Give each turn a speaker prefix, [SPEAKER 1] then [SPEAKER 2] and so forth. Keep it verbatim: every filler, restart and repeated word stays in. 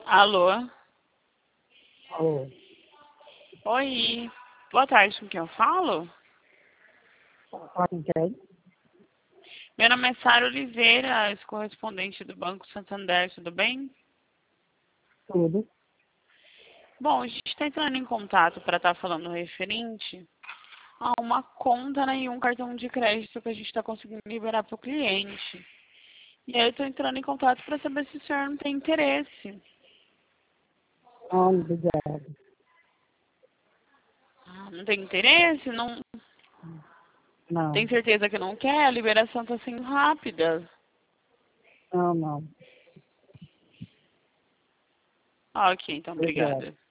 [SPEAKER 1] Alô?
[SPEAKER 2] Alô?
[SPEAKER 1] Oi. Boa tarde, com quem eu falo?
[SPEAKER 2] Fala com quem?
[SPEAKER 1] Meu nome é Sara Oliveira, sou correspondente do Banco Santander, tudo bem?
[SPEAKER 2] Tudo.
[SPEAKER 1] Bom, a gente está entrando em contato para estar falando referente a uma conta, né, e um cartão de crédito que a gente está conseguindo liberar para o cliente. E aí eu estou entrando em contato para saber se o senhor não tem interesse.
[SPEAKER 2] Não, obrigado.
[SPEAKER 1] Ah, não tem interesse? Não
[SPEAKER 2] Não,
[SPEAKER 1] tem certeza que não quer? A liberação está sendo rápida.
[SPEAKER 2] não, não.
[SPEAKER 1] Ah, ok, então
[SPEAKER 2] Obrigado.
[SPEAKER 1] obrigada.